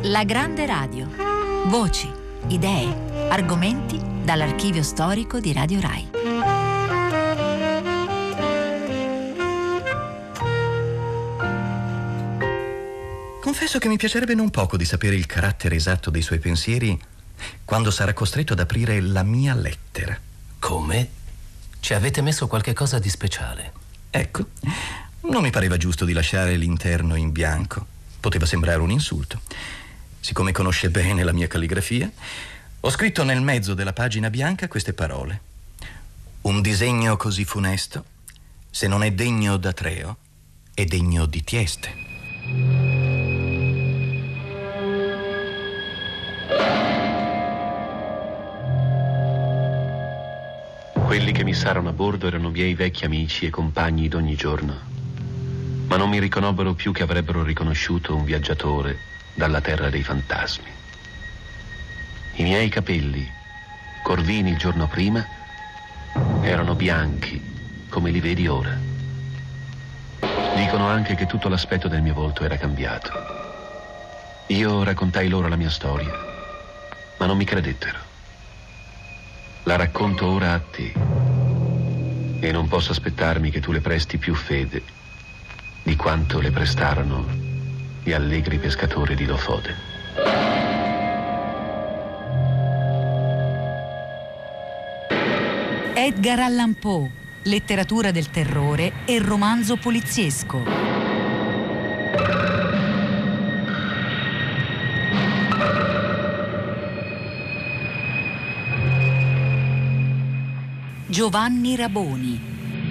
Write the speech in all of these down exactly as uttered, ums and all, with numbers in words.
La Grande Radio. Voci, idee, argomenti dall'archivio storico di Radio Rai. Confesso che mi piacerebbe non poco di sapere il carattere esatto dei suoi pensieri quando sarà costretto ad aprire la mia lettera. Come? Ci avete messo qualche cosa di speciale? Ecco, non mi pareva giusto di lasciare l'interno in bianco. Poteva sembrare un insulto. Siccome conosce bene la mia calligrafia, ho scritto nel mezzo della pagina bianca queste parole. Un disegno così funesto, se non è degno d'Atreo, è degno di Tieste. Quelli che mi sarono a bordo erano miei vecchi amici e compagni d'ogni giorno, ma non mi riconobbero più che avrebbero riconosciuto un viaggiatore dalla terra dei fantasmi. I miei capelli, corvini il giorno prima, erano bianchi come li vedi ora. Dicono anche che tutto l'aspetto del mio volto era cambiato. Io raccontai loro la mia storia, ma non mi credettero. La racconto ora a te e non posso aspettarmi che tu le presti più fede di quanto le prestarono gli allegri pescatori di Lofoden. Edgar Allan Poe, letteratura del terrore e romanzo poliziesco. Giovanni Raboni.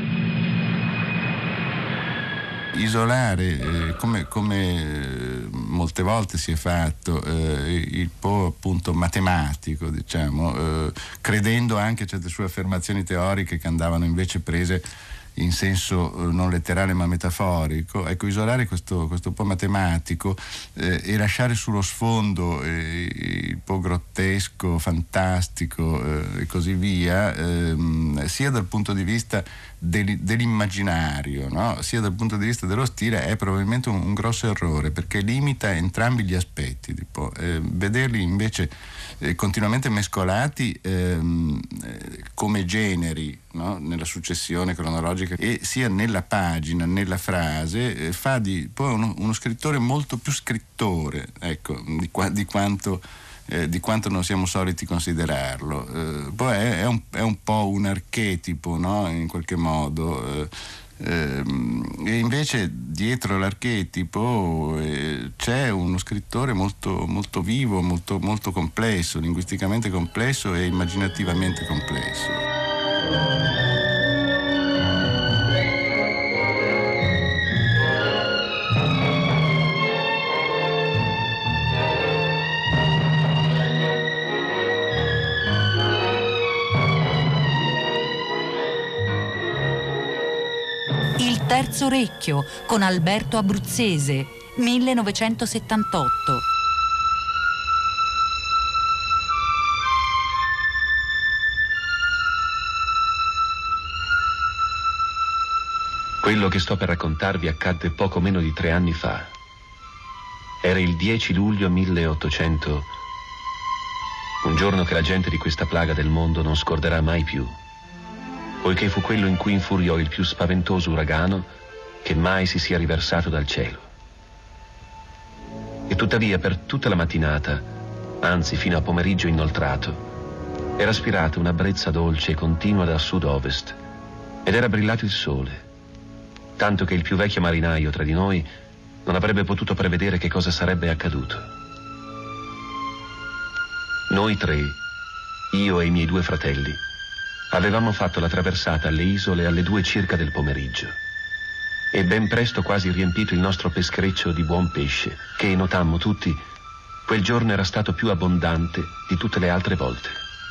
Isolare, eh, come, come molte volte si è fatto, eh, il Poe appunto matematico, diciamo, eh, credendo anche a certe sue affermazioni teoriche che andavano invece prese in senso eh, non letterale ma metaforico. Ecco, isolare questo, questo Poe matematico eh, e lasciare sullo sfondo eh, il Poe grottesco, fantastico eh, e così via, ehm, sia dal punto di vista del, dell'immaginario, no? Sia dal punto di vista dello stile, è probabilmente un, un grosso errore, perché limita entrambi gli aspetti di Poe. Eh, vederli invece eh, continuamente mescolati ehm, eh, come generi, no? Nella successione cronologica e sia nella pagina, nella frase, eh, fa di Poe uno, uno scrittore molto più scrittore, ecco, di, qua, di quanto Eh, di quanto non siamo soliti considerarlo. Eh, poi è, è, un, è un po' un archetipo, no? In qualche modo. Eh, ehm, e invece dietro l'archetipo eh, c'è uno scrittore molto, molto vivo, molto, molto complesso, linguisticamente complesso e immaginativamente complesso. Il terzo orecchio con Alberto Abruzzese, millenovecentosettantotto. Quello che sto per raccontarvi accadde poco meno di tre anni fa. Era il dieci luglio milleottocento, un giorno che la gente di questa plaga del mondo non scorderà mai più, poiché fu quello in cui infuriò il più spaventoso uragano che mai si sia riversato dal cielo. E tuttavia per tutta la mattinata, anzi fino a pomeriggio inoltrato, era spirata una brezza dolce e continua da sud-ovest ed era brillato il sole, tanto che il più vecchio marinaio tra di noi non avrebbe potuto prevedere che cosa sarebbe accaduto. Noi tre, io e i miei due fratelli, avevamo fatto la traversata alle isole alle due circa del pomeriggio e ben presto quasi riempito il nostro peschereccio di buon pesce, che, notammo tutti, quel giorno era stato più abbondante di tutte le altre volte.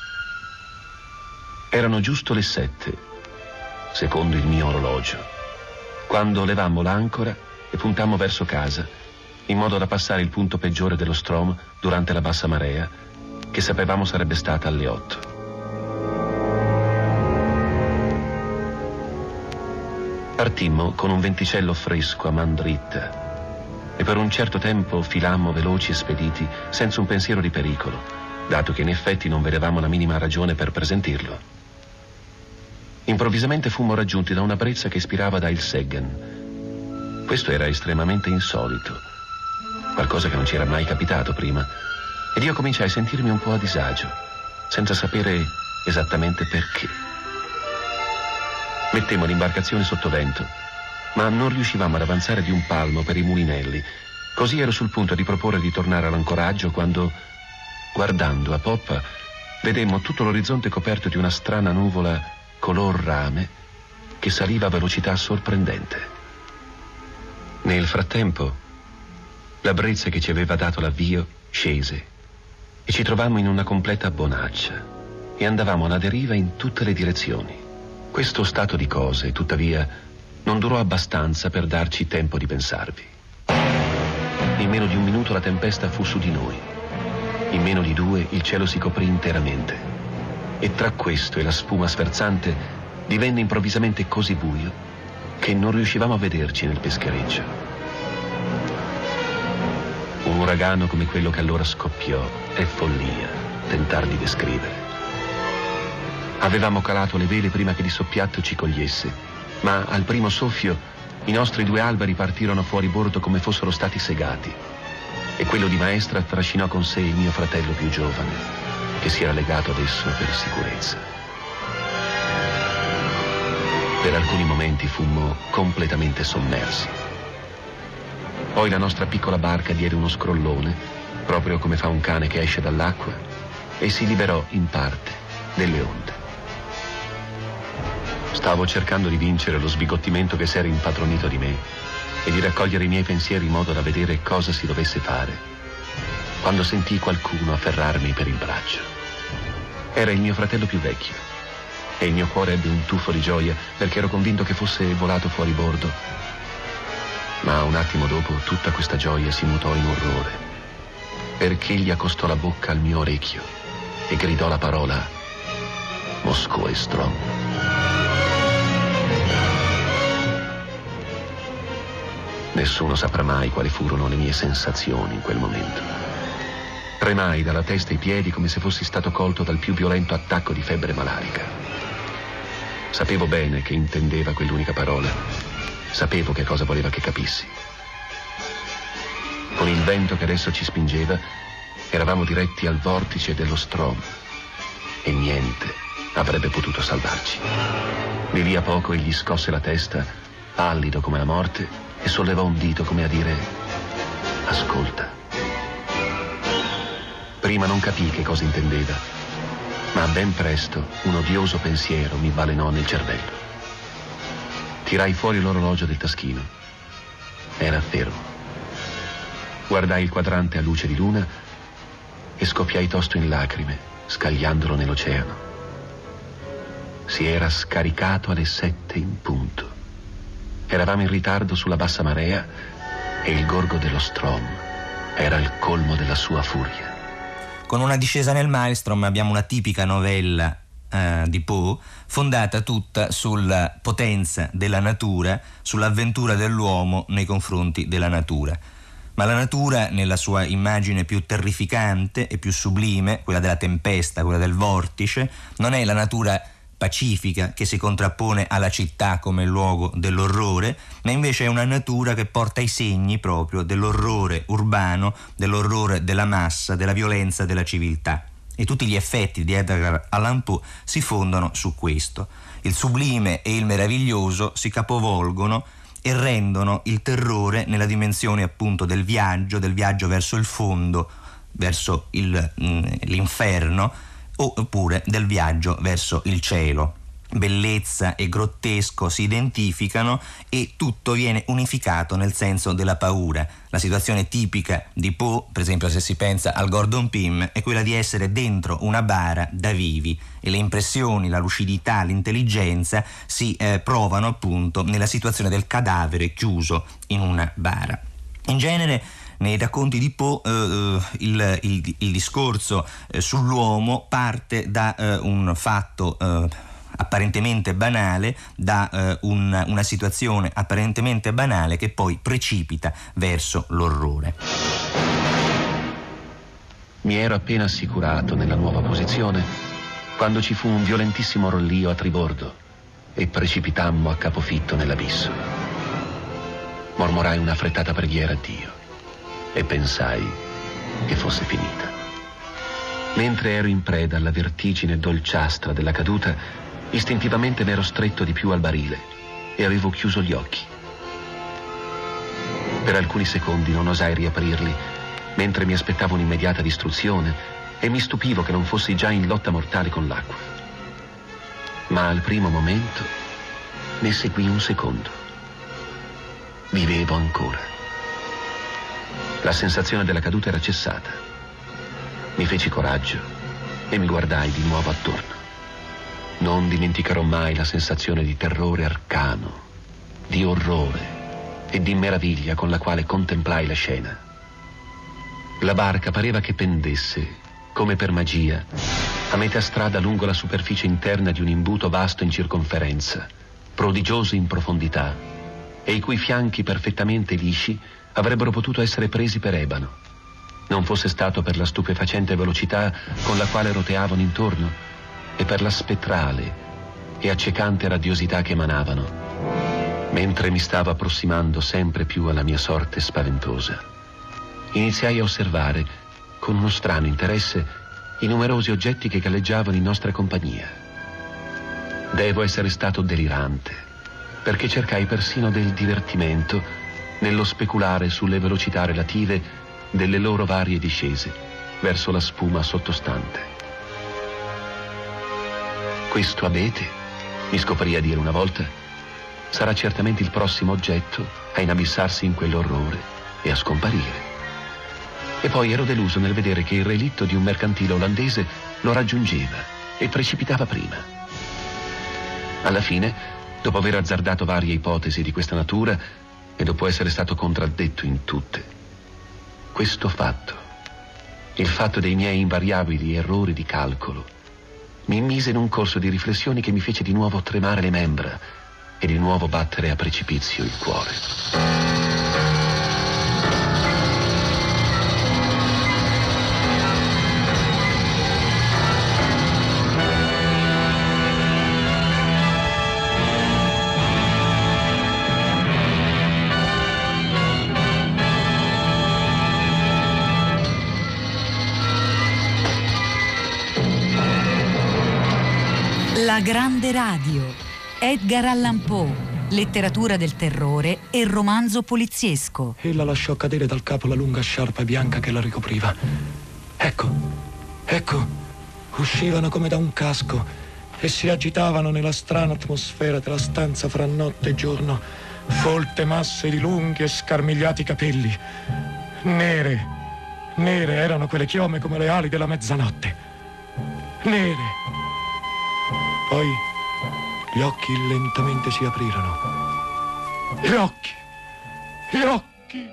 Erano giusto le sette, secondo il mio orologio, quando levammo l'ancora e puntammo verso casa, in modo da passare il punto peggiore dello Strom durante la bassa marea, che sapevamo sarebbe stata alle otto. Partimmo con un venticello fresco a man dritta e per un certo tempo filammo veloci e spediti senza un pensiero di pericolo, dato che in effetti non vedevamo la minima ragione per presentirlo. Improvvisamente fummo raggiunti da una brezza che ispirava da Ilseggen. Questo era estremamente insolito, qualcosa che non ci era mai capitato prima, ed io cominciai a sentirmi un po' a disagio, senza sapere esattamente perché. Mettemmo l'imbarcazione sotto vento, ma non riuscivamo ad avanzare di un palmo per i mulinelli. Così ero sul punto di proporre di tornare all'ancoraggio quando, guardando a poppa, vedemmo tutto l'orizzonte coperto di una strana nuvola color rame che saliva a velocità sorprendente. Nel frattempo, la brezza che ci aveva dato l'avvio scese e ci trovammo in una completa bonaccia e andavamo alla deriva in tutte le direzioni. Questo stato di cose, tuttavia, non durò abbastanza per darci tempo di pensarvi. In meno di un minuto la tempesta fu su di noi. In meno di due il cielo si coprì interamente. E tra questo e la spuma sferzante divenne improvvisamente così buio che non riuscivamo a vederci nel peschereccio. Un uragano come quello che allora scoppiò è follia tentar di descrivere. Avevamo calato le vele prima che di soppiatto ci cogliesse, ma al primo soffio i nostri due alberi partirono fuori bordo come fossero stati segati, e quello di maestra trascinò con sé il mio fratello più giovane, che si era legato ad esso per sicurezza. Per alcuni momenti fummo completamente sommersi. Poi la nostra piccola barca diede uno scrollone, proprio come fa un cane che esce dall'acqua, e si liberò in parte delle onde. Stavo cercando di vincere lo sbigottimento che s'era impadronito di me e di raccogliere i miei pensieri in modo da vedere cosa si dovesse fare, quando sentii qualcuno afferrarmi per il braccio. Era il mio fratello più vecchio e il mio cuore ebbe un tuffo di gioia perché ero convinto che fosse volato fuori bordo. Ma un attimo dopo tutta questa gioia si mutò in orrore, perché egli accostò la bocca al mio orecchio e gridò la parola Moskoe Ström. Nessuno saprà mai quali furono le mie sensazioni in quel momento. Tremai dalla testa ai piedi come se fossi stato colto dal più violento attacco di febbre malarica. Sapevo bene che intendeva quell'unica parola. Sapevo che cosa voleva che capissi. Con il vento che adesso ci spingeva, eravamo diretti al vortice dello Ström e niente avrebbe potuto salvarci. Di lì a poco egli scosse la testa, pallido come la morte, e sollevò un dito come a dire ascolta. Prima non capii che cosa intendeva, ma ben presto un odioso pensiero mi balenò nel cervello. Tirai fuori l'orologio del taschino. Era fermo. Guardai il quadrante a luce di luna e scoppiai tosto in lacrime, scagliandolo nell'oceano. Si era scaricato alle sette in punto. Eravamo in ritardo sulla bassa marea e il gorgo dello Ström era il colmo della sua furia. Con Una discesa nel Maelstrom abbiamo una tipica novella eh, di Poe, fondata tutta sulla potenza della natura, sull'avventura dell'uomo nei confronti della natura. Ma la natura, nella sua immagine più terrificante e più sublime, quella della tempesta, quella del vortice, non è la natura pacifica che si contrappone alla città come luogo dell'orrore, ma invece è una natura che porta i segni proprio dell'orrore urbano, dell'orrore della massa, della violenza della civiltà. E tutti gli effetti di Edgar Allan Poe si fondano su questo. Il sublime e il meraviglioso si capovolgono e rendono il terrore nella dimensione appunto del viaggio, del viaggio verso il fondo, verso il, mh, l'inferno, oppure del viaggio verso il cielo. Bellezza e grottesco si identificano e tutto viene unificato nel senso della paura. La situazione tipica di Poe, per esempio se si pensa al Gordon Pym, è quella di essere dentro una bara da vivi e le impressioni, la lucidità, l'intelligenza si eh, provano appunto nella situazione del cadavere chiuso in una bara. In genere nei racconti di Poe eh, il, il, il discorso eh, sull'uomo parte da eh, un fatto eh, apparentemente banale da eh, un, una situazione apparentemente banale che poi precipita verso l'orrore. Mi ero appena assicurato nella nuova posizione quando ci fu un violentissimo rollio a tribordo e precipitammo a capofitto nell'abisso. Mormorai una affrettata preghiera a Dio e pensai che fosse finita. Mentre ero in preda alla vertigine dolciastra della caduta, istintivamente m'ero stretto di più al barile e avevo chiuso gli occhi. Per alcuni secondi non osai riaprirli, mentre mi aspettavo un'immediata distruzione e mi stupivo che non fossi già in lotta mortale con l'acqua. Ma al primo momento ne seguì un secondo. Vivevo ancora. La sensazione della caduta era cessata. Mi feci coraggio e mi guardai di nuovo attorno. Non dimenticherò mai la sensazione di terrore arcano, di orrore e di meraviglia con la quale contemplai la scena. La barca pareva che pendesse, come per magia, a metà strada lungo la superficie interna di un imbuto vasto in circonferenza, prodigioso in profondità, e i cui fianchi perfettamente lisci avrebbero potuto essere presi per ebano, non fosse stato per la stupefacente velocità con la quale roteavano intorno e per la spettrale e accecante radiosità che emanavano. Mentre mi stavo approssimando sempre più alla mia sorte spaventosa, iniziai a osservare con uno strano interesse i numerosi oggetti che galleggiavano in nostra compagnia. Devo essere stato delirante, perché cercai persino del divertimento nello speculare sulle velocità relative delle loro varie discese verso la spuma sottostante. Questo abete, mi scoprì a dire una volta, sarà certamente il prossimo oggetto a inabissarsi in quell'orrore e a scomparire. E poi ero deluso nel vedere che il relitto di un mercantile olandese lo raggiungeva e precipitava prima. Alla fine, dopo aver azzardato varie ipotesi di questa natura e dopo essere stato contraddetto in tutte, questo fatto, il fatto dei miei invariabili errori di calcolo, mi immise in un corso di riflessioni che mi fece di nuovo tremare le membra e di nuovo battere a precipizio il cuore. La grande radio. Edgar Allan Poe. Letteratura del terrore e romanzo poliziesco. Ella lasciò cadere dal capo la lunga sciarpa bianca che la ricopriva. Ecco, ecco, uscivano come da un casco e si agitavano nella strana atmosfera della stanza fra notte e giorno, folte masse di lunghi e scarmigliati capelli. Nere, nere erano quelle chiome come le ali della mezzanotte. Nere. Poi gli occhi lentamente si aprirono. Gli occhi! Gli occhi!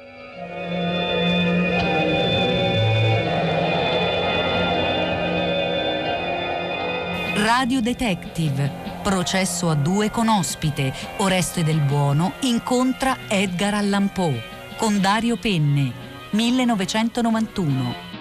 Radio Detective. Processo a due con ospite. Oreste Del Buono incontra Edgar Allan Poe. Con Dario Penne. millenovecentonovantuno.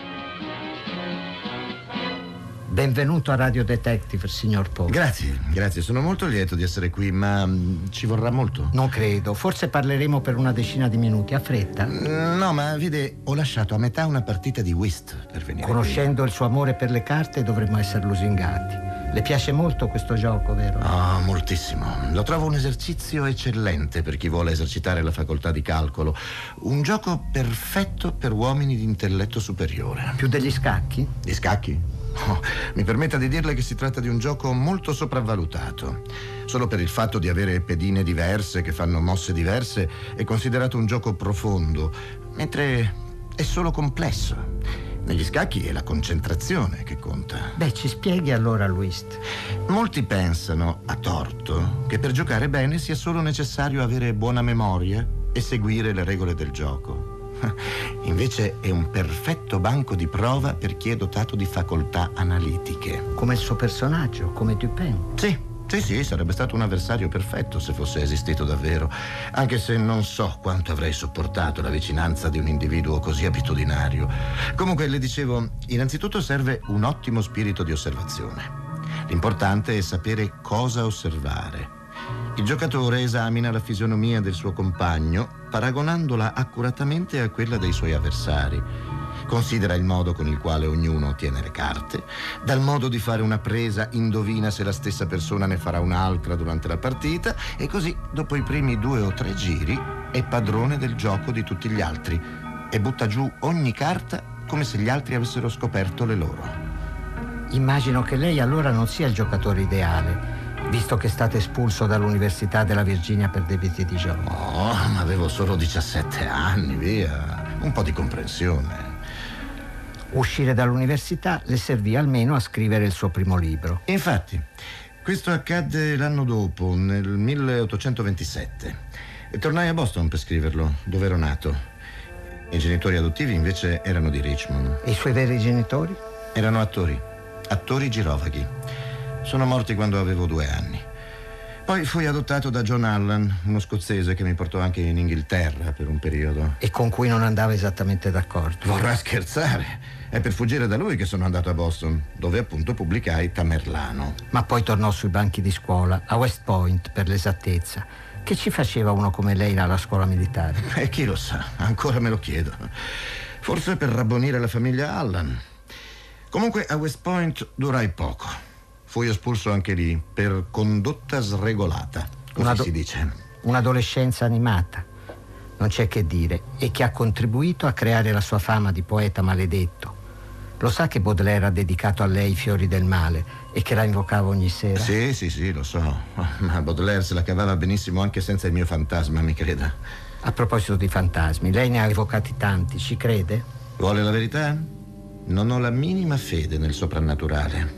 Benvenuto a Radio Detective, signor Poe. Grazie, grazie, sono molto lieto di essere qui, ma mh, ci vorrà molto? Non credo, forse parleremo per una decina di minuti, ha fretta? No, ma vede, ho lasciato a metà una partita di whist per venire Conoscendo qui. il suo amore per le carte dovremmo essere lusingati. Le piace molto questo gioco, vero? Oh, moltissimo. Lo trovo un esercizio eccellente per chi vuole esercitare la facoltà di calcolo. Un gioco perfetto per uomini di intelletto superiore. Più degli scacchi? Di scacchi? Oh, mi permetta di dirle che si tratta di un gioco molto sopravvalutato. Solo per il fatto di avere pedine diverse che fanno mosse diverse è considerato un gioco profondo, mentre è solo complesso. Negli scacchi è la concentrazione che conta. Beh, ci spieghi allora il whist. Molti pensano, a torto, che per giocare bene sia solo necessario avere buona memoria e seguire le regole del gioco. Invece è un perfetto banco di prova per chi è dotato di facoltà analitiche. Come il suo personaggio, come Dupin. Sì. Sì, sì, sarebbe stato un avversario perfetto se fosse esistito davvero, anche se non so quanto avrei sopportato la vicinanza di un individuo così abitudinario. Comunque, le dicevo, innanzitutto serve un ottimo spirito di osservazione. L'importante è sapere cosa osservare. Il giocatore esamina la fisionomia del suo compagno, paragonandola accuratamente a quella dei suoi avversari. Considera il modo con il quale ognuno tiene le carte. Dal modo di fare una presa indovina se la stessa persona ne farà un'altra durante la partita e così, dopo i primi due o tre giri, è padrone del gioco di tutti gli altri e butta giù ogni carta come se gli altri avessero scoperto le loro. Immagino che lei allora non sia il giocatore ideale, visto che è stato espulso dall'Università della Virginia per debiti di gioco. Oh, ma avevo solo diciassette anni, via. Un po' di comprensione. Uscire dall'università le servì almeno a scrivere il suo primo libro. Infatti, questo accadde l'anno dopo, nel milleottocentoventisette. E tornai a Boston per scriverlo, dove ero nato. I genitori adottivi invece erano di Richmond. E i suoi veri genitori? Erano attori, attori girovaghi. Sono morti quando avevo due anni. Poi fui adottato da John Allan, uno scozzese che mi portò anche in Inghilterra per un periodo. E con cui non andava esattamente d'accordo. Vorrà scherzare. È per fuggire da lui che sono andato a Boston, dove appunto pubblicai Tamerlano. Ma poi tornò sui banchi di scuola, a West Point per l'esattezza. Che ci faceva uno come lei alla scuola militare? E chi lo sa, ancora me lo chiedo. Forse per rabbonire la famiglia Allan. Comunque a West Point durai poco. Fui espulso anche lì per condotta sregolata, così Un'ado- si dice. Un'adolescenza animata, non c'è che dire, e che ha contribuito a creare la sua fama di poeta maledetto. Lo sa che Baudelaire ha dedicato a lei i fiori del male e che la invocava ogni sera? Sì, sì, sì, lo so. Ma Baudelaire se la cavava benissimo anche senza il mio fantasma, mi creda. A proposito di fantasmi, lei ne ha evocati tanti, ci crede? Vuole la verità? Non ho la minima fede nel soprannaturale.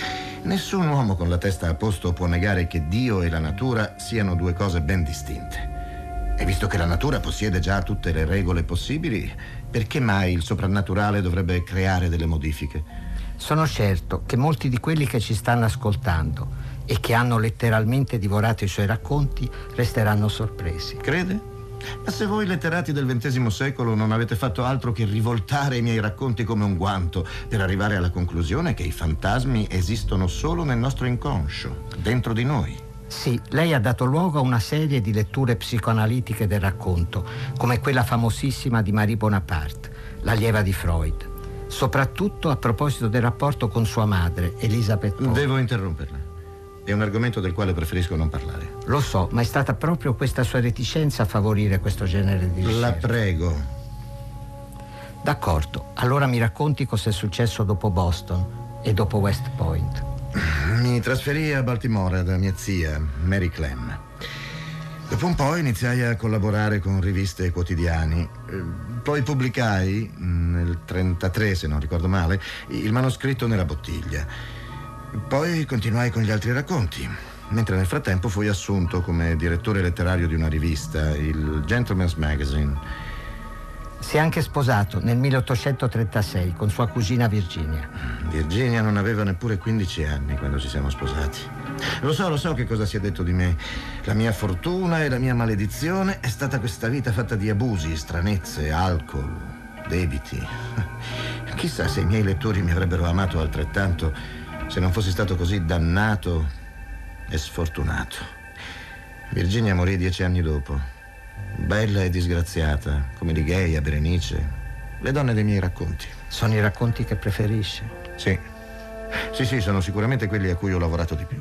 Nessun uomo con la testa a posto può negare che Dio e la natura siano due cose ben distinte. E visto che la natura possiede già tutte le regole possibili, perché mai il soprannaturale dovrebbe creare delle modifiche? Sono certo che molti di quelli che ci stanno ascoltando e che hanno letteralmente divorato i suoi racconti resteranno sorpresi. Crede? Ma se voi letterati del ventesimo secolo non avete fatto altro che rivoltare i miei racconti come un guanto per arrivare alla conclusione che i fantasmi esistono solo nel nostro inconscio, dentro di noi. Sì, lei ha dato luogo a una serie di letture psicoanalitiche del racconto, come quella famosissima di Marie Bonaparte, l'allieva di Freud, soprattutto a proposito del rapporto con sua madre, Elisabeth Pope. Devo interromperla. È un argomento del quale preferisco non parlare. Lo so, ma è stata proprio questa sua reticenza a favorire questo genere di ricerche. La prego. D'accordo, allora mi racconti cosa è successo dopo Boston e dopo West Point. Mi trasferii a Baltimora da mia zia, Mary Clem. Dopo un po' iniziai a collaborare con riviste e quotidiani. Poi pubblicai, nel trentatré se non ricordo male, il manoscritto Nella bottiglia. Poi continuai con gli altri racconti, mentre nel frattempo fui assunto come direttore letterario di una rivista, il Gentleman's Magazine. Si è anche sposato nel milleottocentotrentasei con sua cugina Virginia. Virginia non aveva neppure quindici anni quando ci siamo sposati. Lo so, lo so che cosa si è detto di me. La mia fortuna e la mia maledizione è stata questa vita fatta di abusi, stranezze, alcol, debiti. Chissà se i miei lettori mi avrebbero amato altrettanto se non fossi stato così dannato e sfortunato. Virginia morì dieci anni dopo, bella e disgraziata, come Ligeia, Berenice, le donne dei miei racconti. Sono i racconti che preferisce? Sì, sì, sì, sono sicuramente quelli a cui ho lavorato di più.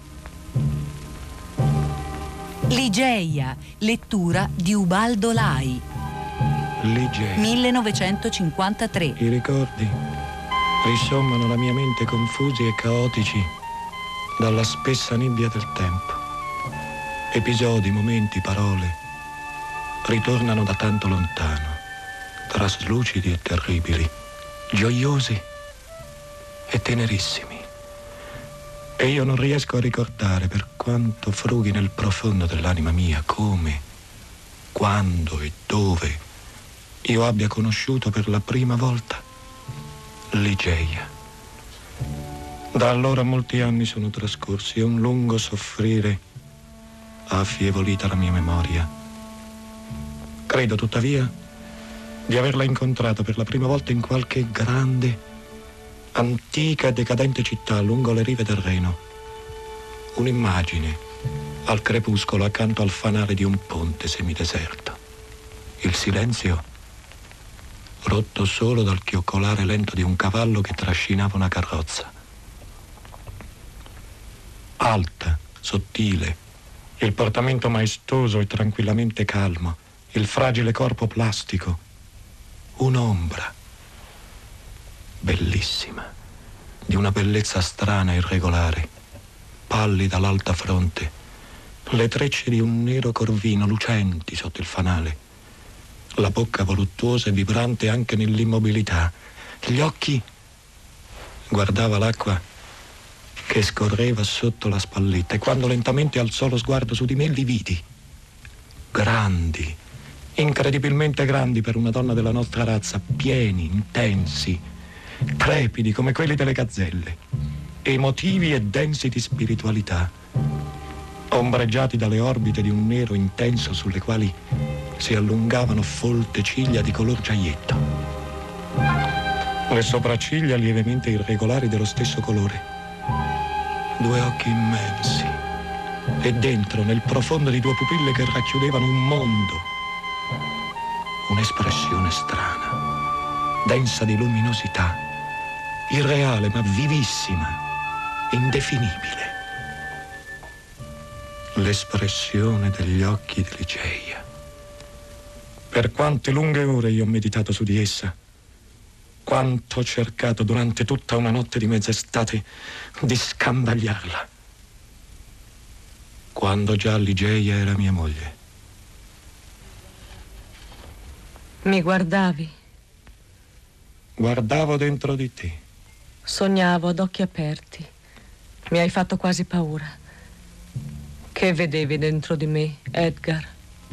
Ligeia, lettura di Ubaldo Lai. Ligeia. millenovecentocinquantatré. I ricordi risommano la mia mente confusi e caotici dalla spessa nebbia del tempo. Episodi, momenti, parole ritornano da tanto lontano, traslucidi e terribili, gioiosi e tenerissimi. E io non riesco a ricordare, per quanto frughi nel profondo dell'anima mia, come, quando e dove io abbia conosciuto per la prima volta Ligeia. Da allora molti anni sono trascorsi e un lungo soffrire ha affievolita la mia memoria. Credo tuttavia di averla incontrata per la prima volta in qualche grande, antica e decadente città lungo le rive del Reno. Un'immagine al crepuscolo accanto al fanale di un ponte semideserto. Il silenzio rotto solo dal chioccolare lento di un cavallo che trascinava una carrozza. Alta, sottile, il portamento maestoso e tranquillamente calmo, il fragile corpo plastico, un'ombra bellissima, di una bellezza strana e irregolare, pallida l'alta fronte, le trecce di un nero corvino lucenti sotto il fanale, la bocca voluttuosa e vibrante anche nell'immobilità, gli occhi, guardava l'acqua che scorreva sotto la spalletta e quando lentamente alzò lo sguardo su di me li vidi, grandi, incredibilmente grandi per una donna della nostra razza, pieni, intensi, trepidi come quelli delle gazzelle, emotivi e densi di spiritualità, ombreggiati dalle orbite di un nero intenso sulle quali si allungavano folte ciglia di color giaietto. Le sopracciglia lievemente irregolari dello stesso colore. Due occhi immensi e dentro, nel profondo di due pupille che racchiudevano un mondo, un'espressione strana, densa di luminosità, irreale ma vivissima, indefinibile. L'espressione degli occhi di Ligeia. Per quante lunghe ore io ho meditato su di essa, quanto ho cercato durante tutta una notte di mezz'estate di scandagliarla, quando già Ligeia era mia moglie. Mi guardavi? Guardavo dentro di te. Sognavo ad occhi aperti. Mi hai fatto quasi paura. Che vedevi dentro di me, Edgar?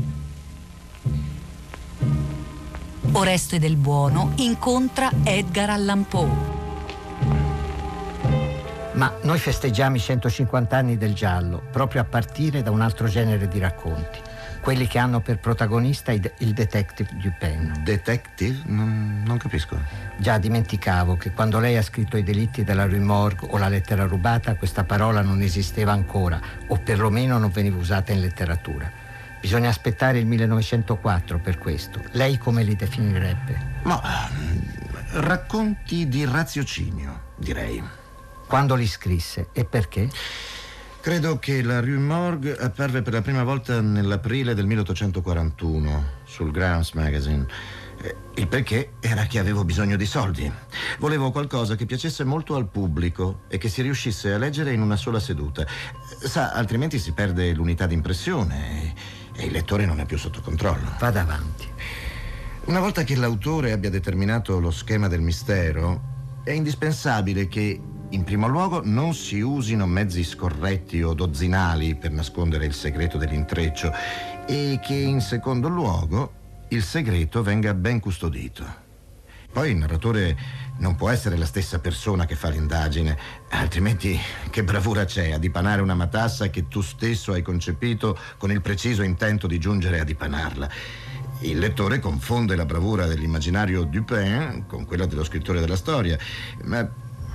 Oreste del Buono incontra Edgar Allan Poe. Ma noi festeggiamo i centocinquanta anni del giallo proprio a partire da un altro genere di racconti, quelli che hanno per protagonista il, il detective Dupin. Detective? Non, non capisco. Già dimenticavo che quando lei ha scritto I delitti della Rue Morgue o La lettera rubata questa parola non esisteva ancora, o perlomeno non veniva usata in letteratura. Bisogna aspettare il millenovecentoquattro per questo. Lei come li definirebbe? Ma racconti di raziocinio, direi. Quando li scrisse e perché? Credo che la Rue Morgue apparve per la prima volta nell'aprile del milleottocentoquarantuno sul Grams Magazine. Il perché era che avevo bisogno di soldi. Volevo qualcosa che piacesse molto al pubblico e che si riuscisse a leggere in una sola seduta. Sa, altrimenti si perde l'unità di impressione e il lettore non è più sotto controllo. Vada avanti. Una volta che l'autore abbia determinato lo schema del mistero, è indispensabile che, in primo luogo, non si usino mezzi scorretti o dozzinali per nascondere il segreto dell'intreccio e che, in secondo luogo, il segreto venga ben custodito. Poi il narratore non può essere la stessa persona che fa l'indagine, altrimenti che bravura c'è a dipanare una matassa che tu stesso hai concepito con il preciso intento di giungere a dipanarla. Il lettore confonde la bravura dell'immaginario Dupin con quella dello scrittore della storia. Ma,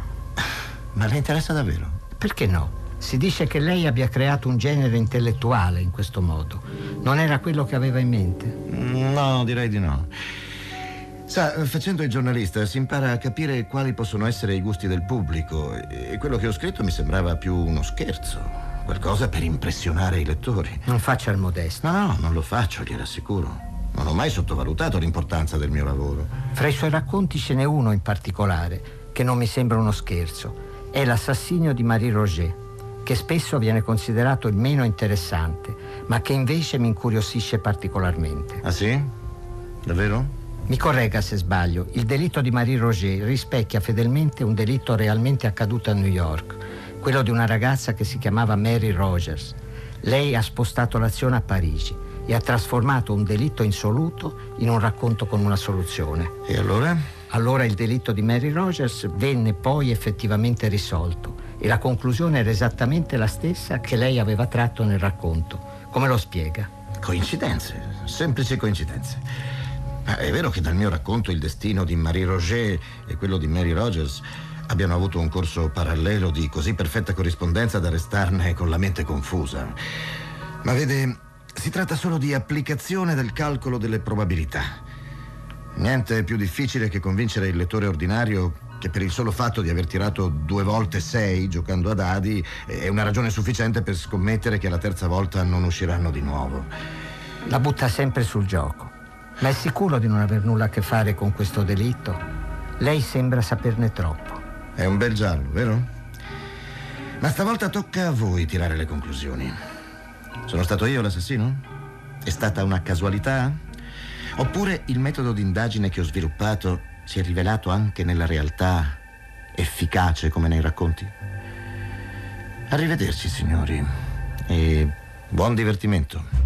ma le interessa davvero? Perché no? Si dice che lei abbia creato un genere intellettuale in questo modo. Non era quello che aveva in mente? No, direi di no. Sa, facendo il giornalista si impara a capire quali possono essere i gusti del pubblico e quello che ho scritto mi sembrava più uno scherzo, qualcosa per impressionare i lettori. Non faccia il modesto. No, no, non lo faccio, glielo assicuro. Non ho mai sottovalutato l'importanza del mio lavoro. Fra i suoi racconti ce n'è uno in particolare che non mi sembra uno scherzo. È L'assassinio di Marie Roget, che spesso viene considerato il meno interessante, ma che invece mi incuriosisce particolarmente. Ah sì? Davvero? Mi corregga se sbaglio, il delitto di Marie Roget rispecchia fedelmente un delitto realmente accaduto a New York, quello di una ragazza che si chiamava Mary Rogers. Lei ha spostato l'azione a Parigi e ha trasformato un delitto insoluto in un racconto con una soluzione. E allora? Allora il delitto di Mary Rogers venne poi effettivamente risolto e la conclusione era esattamente la stessa che lei aveva tratto nel racconto. Come lo spiega? Coincidenze, semplici coincidenze. Ma è vero che dal mio racconto il destino di Marie Roget e quello di Mary Rogers abbiano avuto un corso parallelo di così perfetta corrispondenza da restarne con la mente confusa. Ma vede, si tratta solo di applicazione del calcolo delle probabilità. Niente è più difficile che convincere il lettore ordinario che per il solo fatto di aver tirato due volte sei giocando a dadi è una ragione sufficiente per scommettere che la terza volta non usciranno di nuovo. La butta sempre sul gioco. Ma è sicuro di non aver nulla a che fare con questo delitto? Lei sembra saperne troppo. È un bel giallo, vero? Ma stavolta tocca a voi tirare le conclusioni. Sono stato io l'assassino? È stata una casualità? Oppure il metodo di indagine che ho sviluppato si è rivelato anche nella realtà efficace come nei racconti? Arrivederci, signori, e buon divertimento.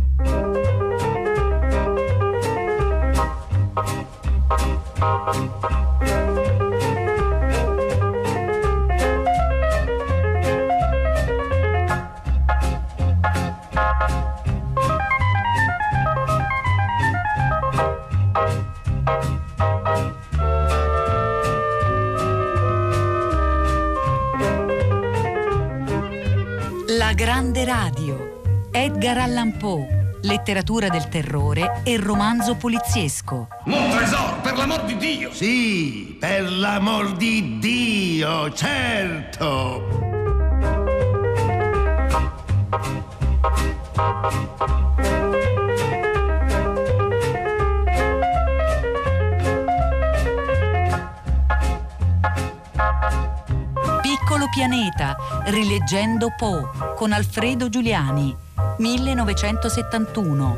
La grande radio. Edgar Allan Poe. Letteratura del terrore e romanzo poliziesco. Montresor, per l'amor di Dio! Sì, per l'amor di Dio, certo! Piccolo pianeta, rileggendo Poe, con Alfredo Giuliani, millenovecentosettantuno.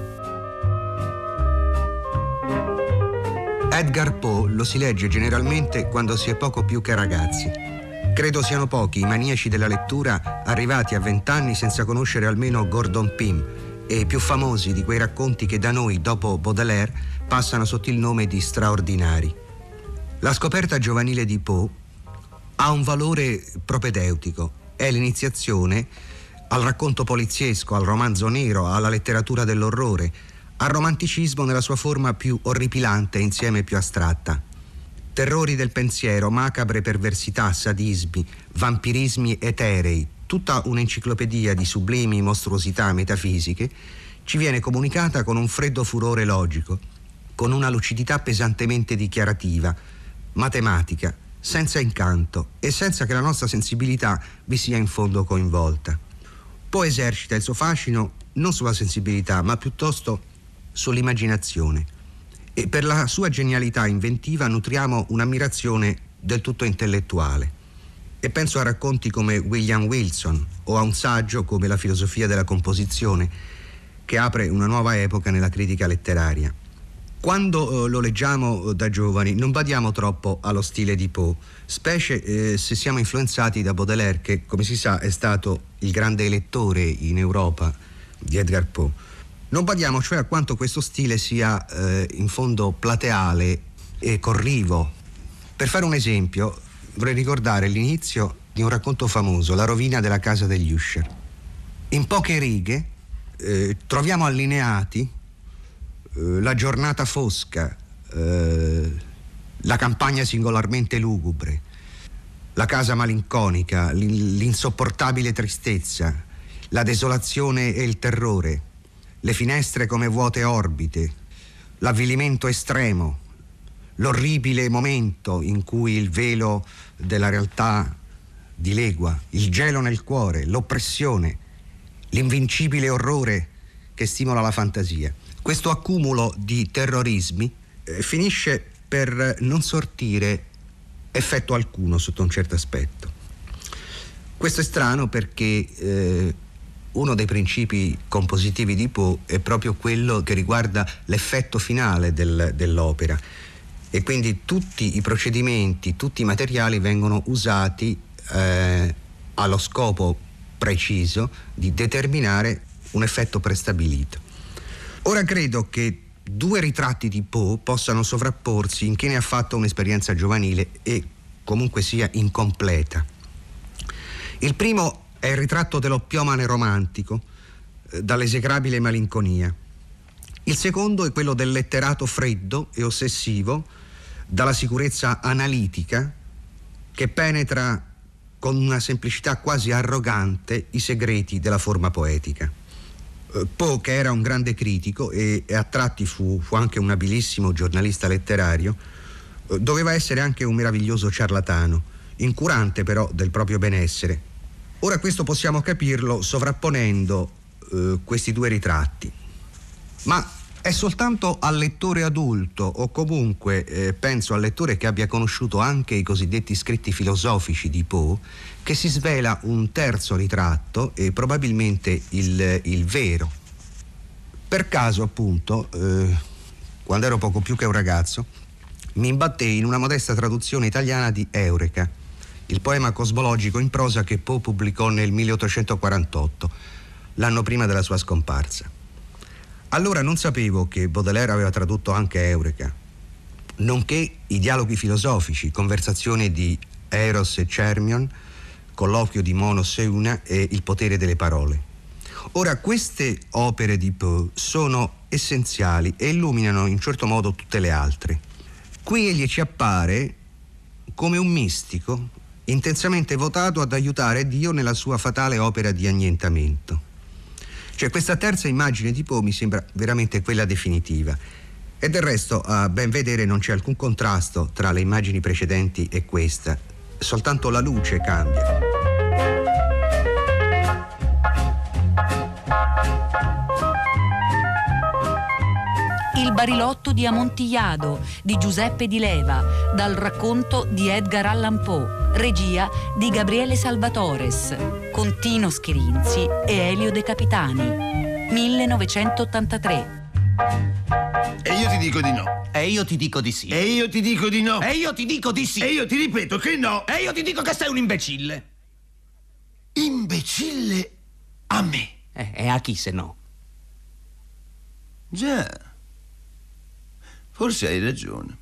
Edgar Poe lo si legge generalmente quando si è poco più che ragazzi. Credo siano pochi i maniaci della lettura arrivati a vent'anni senza conoscere almeno Gordon Pym e i più famosi di quei racconti che da noi, dopo Baudelaire, passano sotto il nome di straordinari. La scoperta giovanile di Poe ha un valore propedeutico, è l'iniziazione al racconto poliziesco, al romanzo nero, alla letteratura dell'orrore, al romanticismo nella sua forma più orripilante e insieme più astratta. Terrori del pensiero, macabre perversità, sadismi, vampirismi eterei, tutta un'enciclopedia di sublimi mostruosità metafisiche ci viene comunicata con un freddo furore logico, con una lucidità pesantemente dichiarativa, matematica, senza incanto e senza che la nostra sensibilità vi sia in fondo coinvolta. Poe esercita il suo fascino non sulla sensibilità, ma piuttosto sull'immaginazione. E per la sua genialità inventiva nutriamo un'ammirazione del tutto intellettuale. E penso a racconti come William Wilson o a un saggio come La filosofia della composizione, che apre una nuova epoca nella critica letteraria. Quando eh, lo leggiamo da giovani non badiamo troppo allo stile di Poe, specie eh, se siamo influenzati da Baudelaire, che come si sa è stato il grande lettore in Europa di Edgar Poe. Non badiamo cioè a quanto questo stile sia eh, in fondo plateale e corrivo. Per fare un esempio vorrei ricordare l'inizio di un racconto famoso, La rovina della casa degli Usher. In poche righe eh, troviamo allineati la giornata fosca, eh, la campagna singolarmente lugubre, la casa malinconica, l'insopportabile tristezza, la desolazione e il terrore, le finestre come vuote orbite, l'avvilimento estremo, l'orribile momento in cui il velo della realtà dilegua, il gelo nel cuore, l'oppressione, l'invincibile orrore che stimola la fantasia. Questo accumulo di terrorismi eh, finisce per non sortire effetto alcuno sotto un certo aspetto. Questo è strano perché eh, uno dei principi compositivi di Poe è proprio quello che riguarda l'effetto finale del, dell'opera, e quindi tutti i procedimenti, tutti i materiali vengono usati eh, allo scopo preciso di determinare un effetto prestabilito. Ora credo che due ritratti di Poe possano sovrapporsi in chi ne ha fatto un'esperienza giovanile e comunque sia incompleta. Il primo è il ritratto dell'oppiomane romantico, eh, dall'esecrabile malinconia. Il secondo è quello del letterato freddo e ossessivo, dalla sicurezza analitica, che penetra con una semplicità quasi arrogante i segreti della forma poetica. Poe, che era un grande critico e, e a tratti fu, fu anche un abilissimo giornalista letterario, doveva essere anche un meraviglioso ciarlatano, incurante però del proprio benessere. Ora questo possiamo capirlo sovrapponendo eh, questi due ritratti. Ma è soltanto al lettore adulto, o comunque eh, penso al lettore che abbia conosciuto anche i cosiddetti scritti filosofici di Poe, che si svela un terzo ritratto e probabilmente il, il vero. Per caso, appunto, eh, quando ero poco più che un ragazzo, mi imbattei in una modesta traduzione italiana di Eureka, il poema cosmologico in prosa che Poe pubblicò nel milleottocentoquarantotto, l'anno prima della sua scomparsa. Allora non sapevo che Baudelaire aveva tradotto anche Eureka, nonché i dialoghi filosofici, conversazioni di Eros e Cermion, colloquio di Monos e Una e Il potere delle parole. Ora, queste opere di Poe sono essenziali e illuminano in certo modo tutte le altre. Qui egli ci appare come un mistico intensamente votato ad aiutare Dio nella sua fatale opera di annientamento. Cioè, questa terza immagine di Poe mi sembra veramente quella definitiva. E del resto, a ben vedere, non c'è alcun contrasto tra le immagini precedenti e questa. Soltanto la luce cambia. Il barilotto di Amontillado di Giuseppe Di Leva, dal racconto di Edgar Allan Poe, regia di Gabriele Salvatores, con Tino Schirinzi e Elio De Capitani, millenovecentottantatré. E io ti dico di no. E io ti dico di sì. E io ti dico di no. E io ti dico di sì. E io ti ripeto che no. E io ti dico che sei un imbecille. Imbecille a me. Eh, e a chi se no? Già. Forse hai ragione.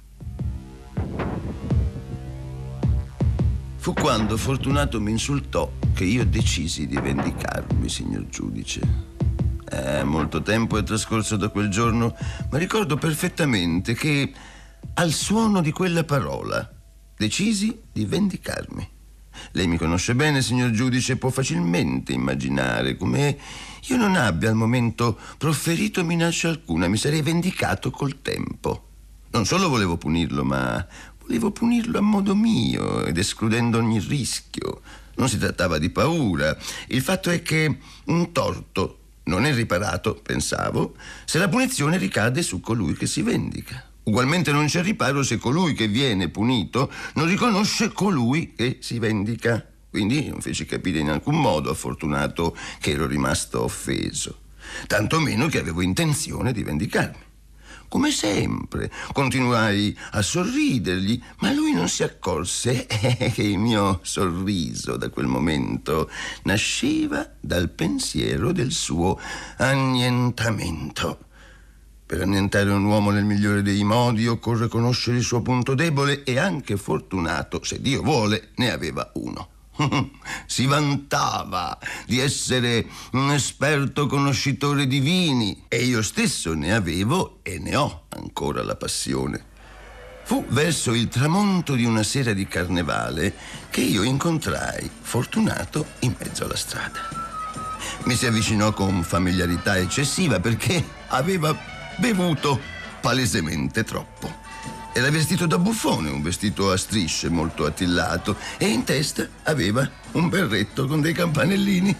Fu quando Fortunato mi insultò che io decisi di vendicarmi, signor giudice. Eh, molto tempo è trascorso da quel giorno, ma ricordo perfettamente che al suono di quella parola decisi di vendicarmi. Lei mi conosce bene, signor giudice, e può facilmente immaginare come io non abbia al momento profferito minaccia alcuna. Mi sarei vendicato col tempo. Non solo volevo punirlo, ma volevo punirlo a modo mio ed escludendo ogni rischio. Non si trattava di paura. Il fatto è che un torto non è riparato, pensavo, se la punizione ricade su colui che si vendica. Ugualmente non c'è riparo se colui che viene punito non riconosce colui che si vendica. Quindi non feci capire in alcun modo a Fortunato che ero rimasto offeso, tantomeno che avevo intenzione di vendicarmi. Come sempre, continuai a sorridergli, ma lui non si accorse che il mio sorriso da quel momento nasceva dal pensiero del suo annientamento. Per annientare un uomo nel migliore dei modi occorre conoscere il suo punto debole e anche Fortunato, se Dio vuole, ne aveva uno. Si vantava di essere un esperto conoscitore di vini e io stesso ne avevo e ne ho ancora la passione. Fu verso il tramonto di una sera di carnevale che io incontrai Fortunato in mezzo alla strada. Mi si avvicinò con familiarità eccessiva perché aveva bevuto palesemente troppo. Era vestito da buffone, un vestito a strisce molto attillato, e in testa aveva un berretto con dei campanellini.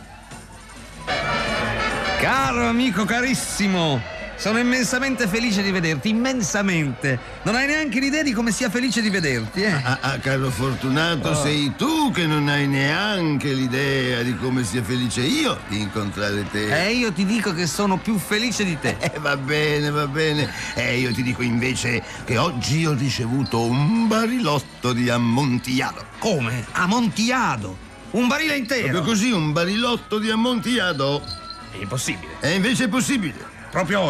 Caro amico carissimo, sono immensamente felice di vederti, immensamente. Non hai neanche l'idea di come sia felice di vederti, eh? Ah, ah caro Fortunato, oh. Sei tu che non hai neanche l'idea di come sia felice io di incontrare te. E io ti dico che sono più felice di te. Eh, va bene, va bene. E io ti dico invece che oggi ho ricevuto un barilotto di Amontillado. Come? Amontillado? Un barile intero? Proprio così, un barilotto di Amontillado. È impossibile. E invece è possibile. Proprio oggi?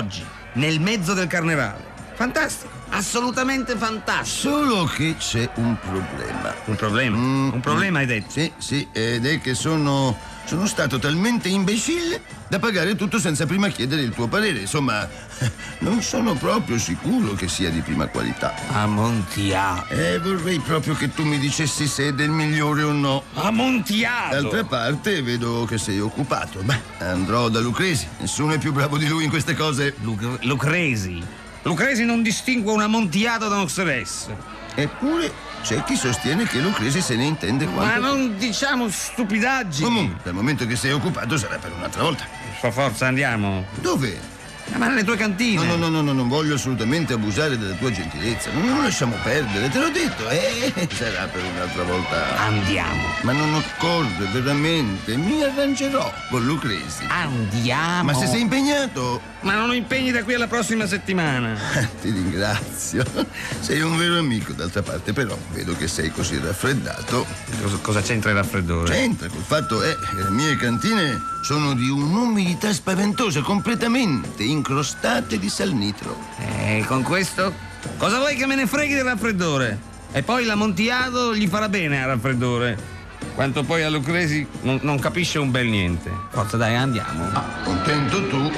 nel mezzo del carnevale. Fantastico, assolutamente fantastico. Solo che c'è un problema. Un problema? Mm, un problema hai detto? Sì, sì, ed è che sono, sono stato talmente imbecille da pagare tutto senza prima chiedere il tuo parere. Insomma, non sono proprio sicuro che sia di prima qualità. Amontillado. Eh, vorrei proprio che tu mi dicessi se è del migliore o no. Amontillado. D'altra parte, vedo che sei occupato. Beh, andrò da Lucresi. Nessuno è più bravo di lui in queste cose. Lu- Lucresi? Lucresi non distingue un Amontillado da un Xeres. Eppure c'è chi sostiene che Lucresi se ne intende quanto... Ma non diciamo stupidaggini. Comunque, dal momento che sei occupato sarà per un'altra volta. Fa forza, andiamo. Dove? Ma nelle tue cantine. No, no, no, no, non voglio assolutamente abusare della tua gentilezza. Non, non lasciamo perdere, te l'ho detto. Eh, sarà per un'altra volta. Andiamo. Ma non occorre, veramente. Mi arrangerò con Lucresi. Andiamo. Ma se sei impegnato... Ma non ho impegni da qui alla prossima settimana. Ti ringrazio. Sei un vero amico, d'altra parte, però vedo che sei così raffreddato. Cosa, cosa c'entra il raffreddore? C'entra, col fatto è che le mie cantine sono di un'umidità spaventosa, completamente incrostate di salnitro. E con questo? Cosa vuoi che me ne freghi del raffreddore? E poi l'Amontillado gli farà bene al raffreddore. Quanto poi a Lucresi non, non capisce un bel niente. Forza, dai, andiamo. Ah, contento tu.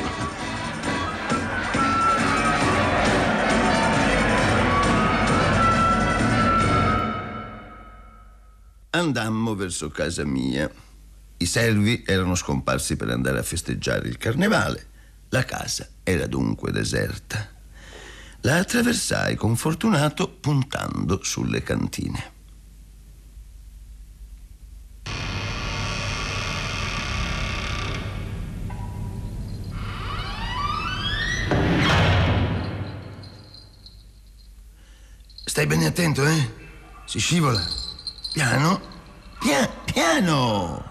Andammo verso casa mia. I servi erano scomparsi per andare a festeggiare il carnevale. La casa era dunque deserta. La attraversai con Fortunato puntando sulle cantine. Stai bene attento, eh? Si scivola. Piano, Pia- piano.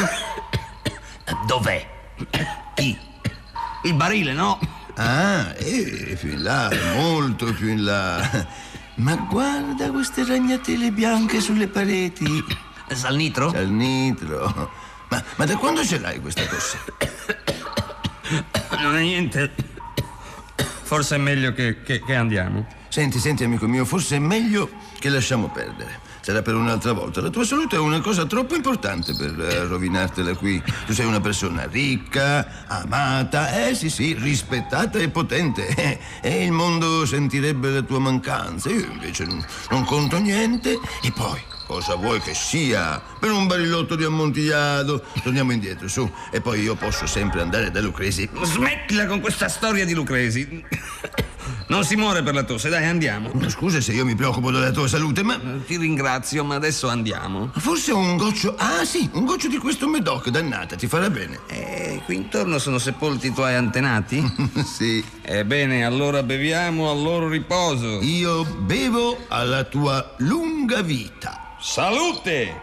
Dov'è? Chi? Il barile, no? Ah, eh, più in là, molto più in là. Ma guarda queste ragnatele bianche sulle pareti. Salnitro? Salnitro. Ma, ma da quando ce l'hai questa tosse? Non è niente. Forse è meglio che, che, che andiamo. Senti, senti, amico mio, forse è meglio che lasciamo perdere. Sarà per un'altra volta. La tua salute è una cosa troppo importante per eh, rovinartela qui. Tu sei una persona ricca, amata, eh sì sì, rispettata e potente. Eh, e il mondo sentirebbe la tua mancanza. Io invece non, non conto niente. E poi, cosa vuoi che sia? Per un barilotto di Amontillado. Torniamo indietro, su. E poi io posso sempre andare da Lucresi. Smettila con questa storia di Lucresi. Non si muore per la tosse, dai, andiamo. Ma scusa se io mi preoccupo della tua salute, ma... Ti ringrazio, ma adesso andiamo. Forse un goccio... Ah, sì, un goccio di questo Medoc, dannata, ti farà bene. E qui intorno sono sepolti i tuoi antenati? Sì. Ebbene, allora beviamo al loro riposo. Io bevo alla tua lunga vita. Salute!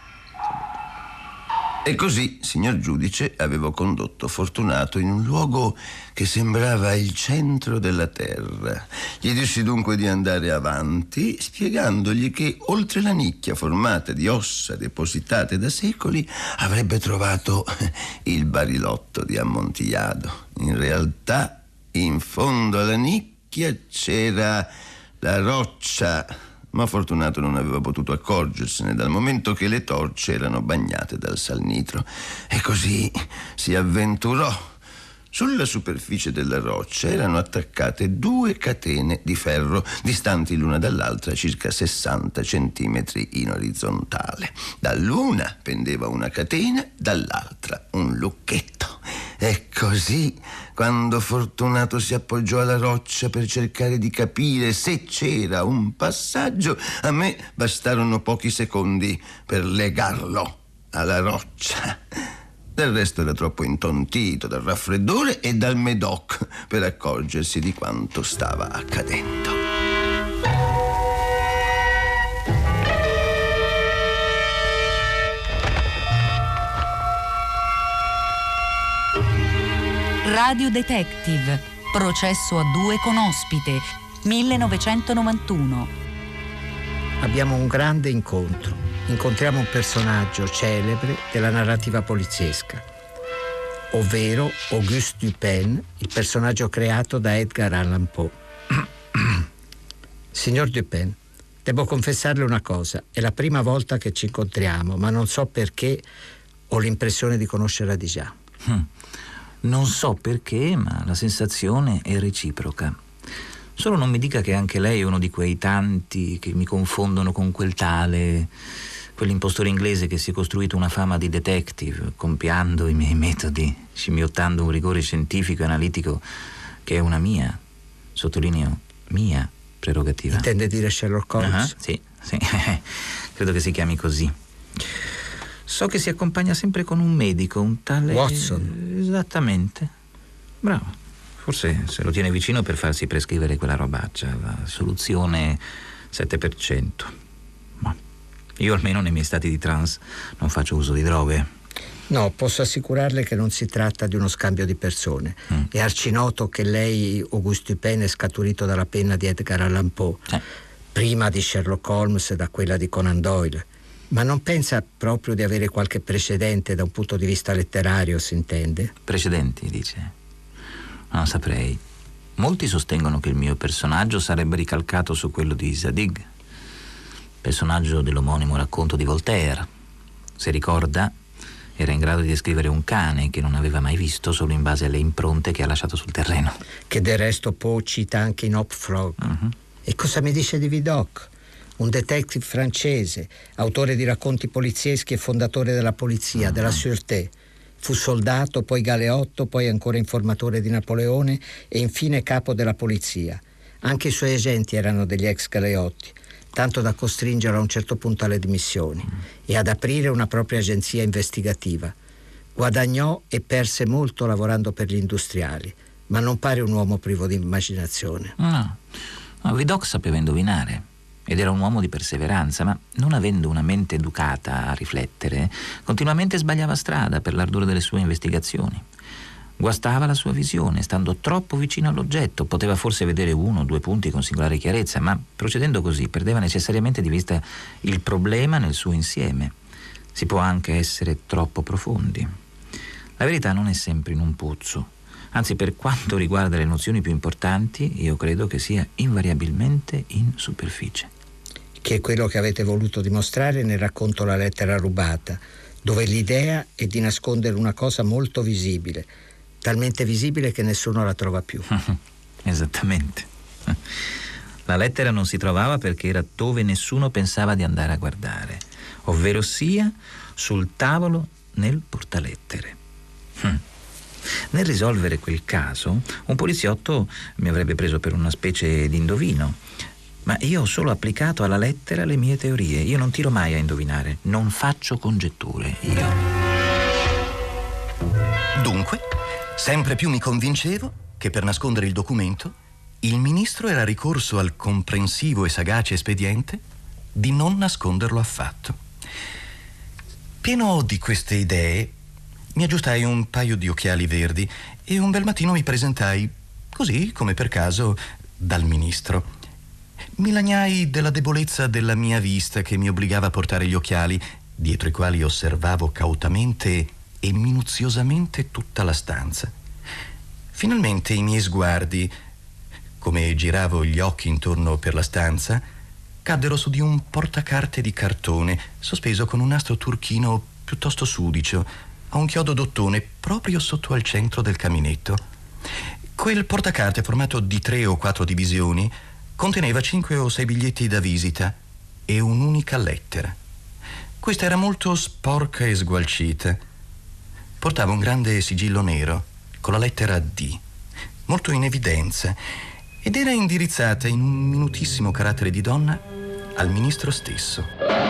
E così, signor giudice, avevo condotto Fortunato in un luogo che sembrava il centro della terra. Gli dissi dunque di andare avanti, spiegandogli che, oltre la nicchia formata di ossa depositate da secoli, avrebbe trovato il barilotto di Amontillado. In realtà, in fondo alla nicchia c'era la roccia, ma Fortunato non aveva potuto accorgersene dal momento che le torce erano bagnate dal salnitro. E così si avventurò. Sulla superficie della roccia erano attaccate due catene di ferro, distanti l'una dall'altra circa sessanta centimetri in orizzontale. Dall'una pendeva una catena, dall'altra un lucchetto. E così, quando Fortunato si appoggiò alla roccia per cercare di capire se c'era un passaggio, a me bastarono pochi secondi per legarlo alla roccia. Del resto era troppo intontito dal raffreddore e dal Medoc per accorgersi di quanto stava accadendo. Radio Detective, processo a due con ospite, millenovecentonovantuno. Abbiamo un grande incontro. Incontriamo un personaggio celebre della narrativa poliziesca. ovvero Auguste Dupin, il personaggio creato da Edgar Allan Poe. Signor Dupin, devo confessarle una cosa, è la prima volta che ci incontriamo, ma non so perché ho l'impressione di conoscerla di già. Hm. Non so perché, ma la sensazione è reciproca. Solo non mi dica che anche lei è uno di quei tanti che mi confondono con quel tale, quell'impostore inglese che si è costruito una fama di detective, compiando i miei metodi, scimmiottando un rigore scientifico e analitico che è una mia, sottolineo, mia prerogativa. Intende dire Sherlock Holmes? Uh-huh, sì, sì. Credo che si chiami così. So che si accompagna sempre con un medico, un tale Watson. Esattamente. Bravo. Forse se lo tiene vicino per farsi prescrivere quella robaccia, la soluzione sette per cento. Ma io almeno nei miei stati di trance non faccio uso di droghe. No, posso assicurarle che non si tratta di uno scambio di persone. Mm. È arcinoto che lei, Auguste Dupin, è scaturito dalla penna di Edgar Allan Poe, eh. prima di Sherlock Holmes e da quella di Conan Doyle. Ma non pensa proprio di avere qualche precedente da un punto di vista letterario, si intende? Precedenti, dice? Non saprei. Molti sostengono che il mio personaggio sarebbe ricalcato su quello di Zadig, personaggio dell'omonimo racconto di Voltaire. Se ricorda, era in grado di descrivere un cane che non aveva mai visto solo in base alle impronte che ha lasciato sul terreno. Che del resto Poe cita anche in Hop Frog. Uh-huh. E cosa mi dice di Vidocq? Un detective francese, autore di racconti polizieschi e fondatore della polizia, uh-huh. della Sûreté. Fu soldato, poi galeotto, poi ancora informatore di Napoleone e infine capo della polizia. Anche i suoi agenti erano degli ex galeotti, tanto da costringerlo a un certo punto alle dimissioni uh-huh. e ad aprire una propria agenzia investigativa. Guadagnò e perse molto lavorando per gli industriali, ma non pare un uomo privo di immaginazione. No, no, Vidocq sapeva indovinare. Ed era un uomo di perseveranza, ma non avendo una mente educata a riflettere, continuamente sbagliava strada per l'ardore delle sue investigazioni. Guastava la sua visione, stando troppo vicino all'oggetto. Poteva forse vedere uno o due punti con singolare chiarezza, ma procedendo così perdeva necessariamente di vista il problema nel suo insieme. Si può anche essere troppo profondi. La verità non è sempre in un pozzo. Anzi, per quanto riguarda le nozioni più importanti, io credo che sia invariabilmente in superficie. Che è quello che avete voluto dimostrare nel racconto La lettera rubata, dove l'idea è di nascondere una cosa molto visibile, talmente visibile che nessuno la trova più. Esattamente. La lettera non si trovava perché era dove nessuno pensava di andare a guardare, ovvero sia sul tavolo nel portalettere. Hm. Nel risolvere quel caso, un poliziotto mi avrebbe preso per una specie di indovino, ma io ho solo applicato alla lettera le mie teorie. Io non tiro mai a indovinare, non faccio congetture, io. Dunque, sempre più mi convincevo che per nascondere il documento il ministro era ricorso al comprensivo e sagace espediente di non nasconderlo affatto. Pieno di queste idee, mi aggiustai un paio di occhiali verdi e un bel mattino mi presentai, così come per caso, dal ministro. Mi lagnai della debolezza della mia vista che mi obbligava a portare gli occhiali, dietro i quali osservavo cautamente e minuziosamente tutta la stanza. Finalmente i miei sguardi, come giravo gli occhi intorno per la stanza, caddero su di un portacarte di cartone sospeso con un nastro turchino piuttosto sudicio a un chiodo d'ottone proprio sotto al centro del caminetto. Quel portacarte, formato di tre o quattro divisioni, conteneva cinque o sei biglietti da visita e un'unica lettera. Questa era molto sporca e sgualcita. Portava un grande sigillo nero con la lettera D, molto in evidenza, ed era indirizzata in un minutissimo carattere di donna al ministro stesso.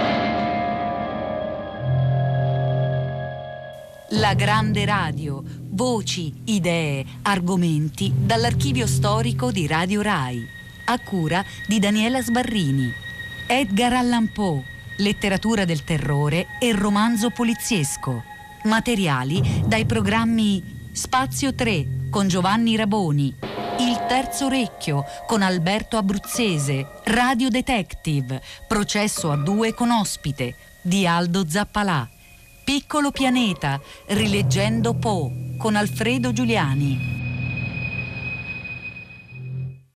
La grande radio, voci, idee, argomenti dall'archivio storico di Radio Rai, a cura di Daniela Sbarrini. Edgar Allan Poe, letteratura del terrore e romanzo poliziesco. Materiali dai programmi Spazio tre con Giovanni Raboni, Il terzo orecchio con Alberto Abruzzese, Radio Detective, Processo a due con ospite di Aldo Zappalà. Piccolo pianeta, rileggendo Poe con Alfredo Giuliani.